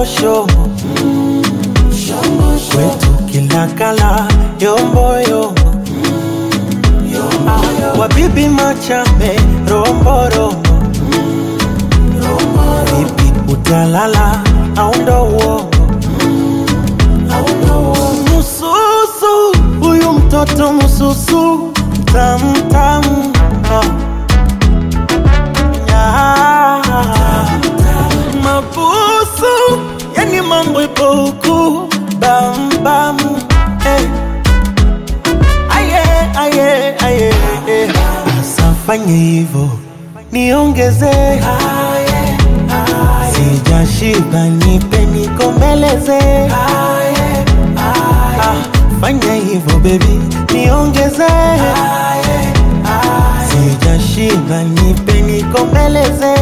shombo kwetu kila kala yombo yombo wabibi machame rombo rombo vipi utalala au ndo uongo mususu huyu mtoto mususu tamu tamu mabusu yani mambo ipo huku bam bam aye asafanye hivyo niongeze sijashiba nipe nikomeleze fanya hivyo baby niongeze sijashiba nipe nikomeleze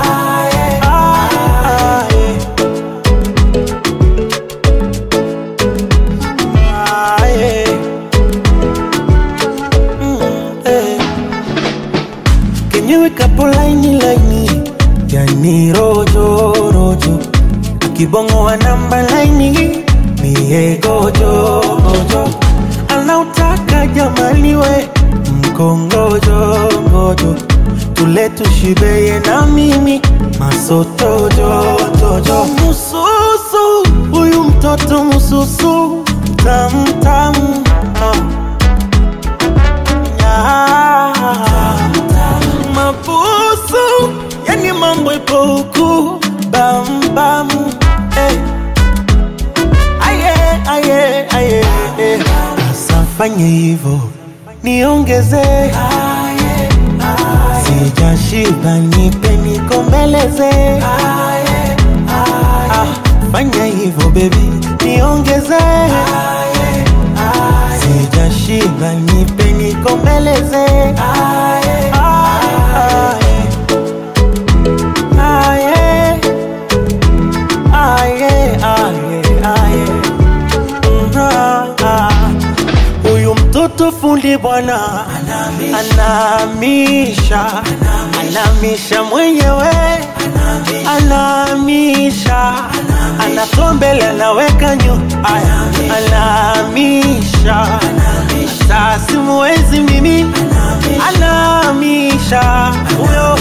Kapo laini yani rojo rojo kibongo wa namba laini mie gojo gojo anautaka jamani we mkongojo gojo tule tushibeye na mimi masoto jojo mususu huyu mtoto mususu tamu tamu mabusu yani mambo ipo huku bam bam aye asafanye hivyo niongeze sijashiba nipe nikomeleze fanya hivyo baby niongeze sijashiba nipe nikomeleze huyu mtoto fundi bwana anamisha mwenyewe anamisha anatombele anaweka nyu anamisha sasa simuwezi mimi anamisha huyo